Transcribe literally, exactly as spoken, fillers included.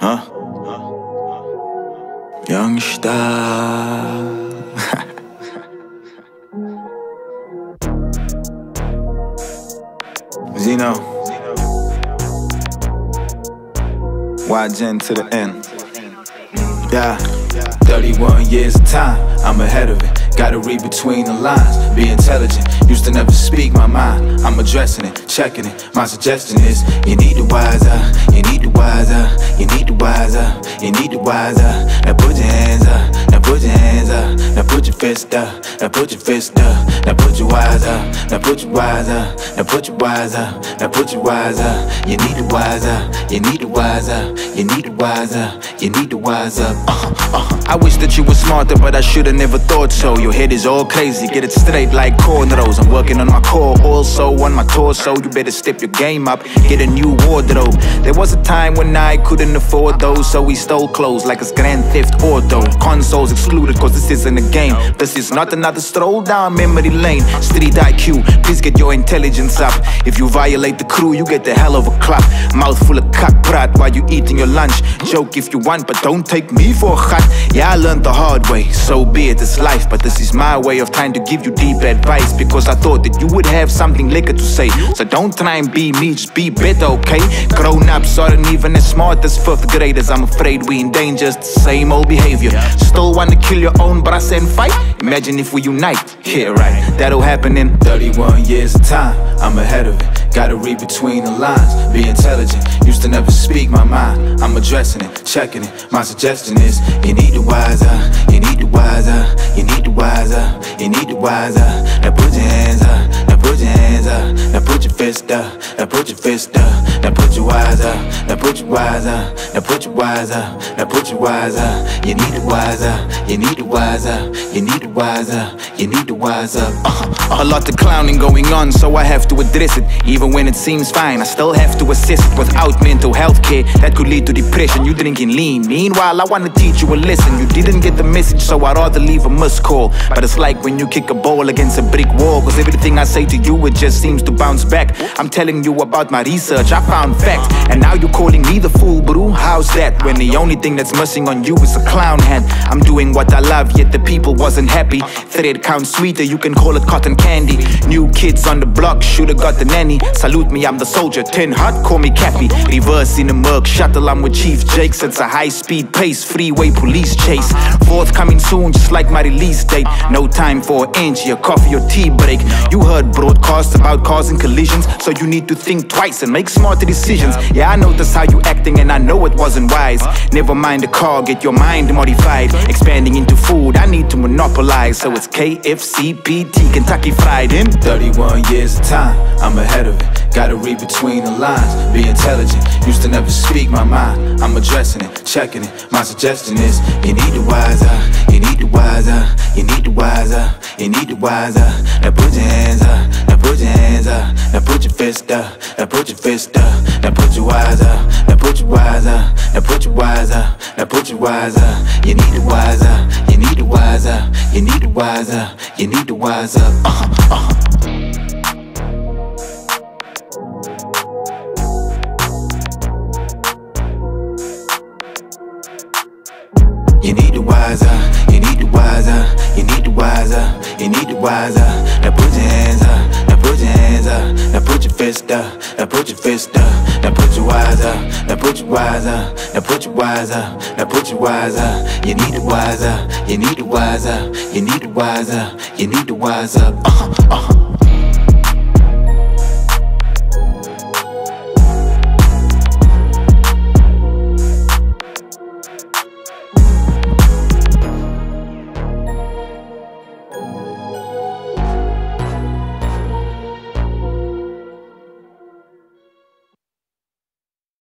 Huh? Young star. Zeno. Y-Gen to the end. Yeah. thirty-one years of time, I'm ahead of it. Gotta read between the lines, be intelligent. Used to never speak my mind, I'm addressing it, checking it. My suggestion is, you need to wise up, you need to wise up, you need to wise up, you need to wise up. Now put your hands up, now put your hands up, now put your fist up, now put your fist up, now put your wise up, now put your wise up, now put your wise up, now put your wise up. You need to wise up, you need to wise up, you need to wise up, you need to wise up. Uh, uh. I wish that you were smarter, but I should've never thought so. Your head is all crazy, get it straight like cornrows. I'm working on my core, also on my torso. You better step your game up, get a new wardrobe. There was a time when I couldn't afford those, so we stole clothes like it's Grand Theft Auto. Consoles excluded, cause this isn't a game. This is not another stroll down memory lane. Street I Q, please get your intelligence up. If you violate the crew, you get the hell of a clap. Mouth full of cock brat while you eating your lunch. Joke if you want, but don't take me for a hut. Yeah, I learned the hard way, so be it, it's life. But this is my way of trying to give you deep advice, because I thought that you would have something liquor to say. So don't try and be me, just be better, okay? Grown-ups aren't even as smart as fifth graders. I'm afraid we in danger, it's the same old behavior. Still want to kill your own brass and fight? Imagine if we unite, yeah right, that'll happen in thirty-one years of time, I'm ahead of it. Gotta read between the lines, be intelligent. Used to never speak my mind, I'm addressing it, checking it. My suggestion is, you need to wise up, you need to wise up, you need to wise up, you need to wise up. Now put your hands up, now put your hands up, now put your fist up, now put your fist up, now put your wise up, now put your wise up, now put your wise up, now put your wise up. You need to wise up, you need to wise up, you need to wise up, you need to wise up. Uh, a lot of clowning going on, so I have to address it. Even when it seems fine, I still have to assist it. Without mental health care, that could lead to depression. You drinking lean, meanwhile I wanna teach you a lesson. You didn't get the message, so I'd rather leave a missed call. But it's like when you kick a ball against a brick wall, cause everything I say to you, it just seems to bounce back. I'm telling you about my research, I found facts, and now you're calling me the fool, bro. How's that, when the only thing that's missing on you is a clown hat? I'm doing what I love, yet the people wasn't happy. Thread counts sweeter, you can call it cotton candy. New kids on the block, should've got the nanny. Salute me, I'm the soldier, ten hot, call me Cappy. Reverse in a Merc shuttle, I'm with Chief Jakes. It's a high-speed pace, freeway police chase. Forthcoming soon, just like my release date. No time for an inch, your coffee or tea break. You heard broadcasts about causing collisions, so you need to think twice and make smarter decisions. Yeah, I notice how you acting and I know it wasn't wise. Never mind the car, get your mind modified. Expanding into food, I need to monopolize. So it's K F C, P T, Kentucky Fried in thirty-one years of time, I'm ahead of it. Gotta read between the lines, be intelligent. Used to never speak my mind, I'm addressing it, checking it. My suggestion is, you need to wise up, you need to wise up, you need to wise up, you need to wise up. Now put your hands up, now put your hands up, now put your fist up, now put your fist up, now put your wise up, now put your wise up, now put your wise up, now put your wise up. You need to wise up, you need to wise up, you need to wise up, you need to wise up. Uh-huh, uh-huh. You need to wise up, you need to wise up, you need to wise up, you need to wise up. Now put your hands up, now put your hands up, now put your fist up, now put your fist up, now put your wise up, now put your wise up, now put your wise up, now put your wise up. You need to wise up, you need to wise up, you need to wise up, you need to wise up. Uh-huh, uh-huh.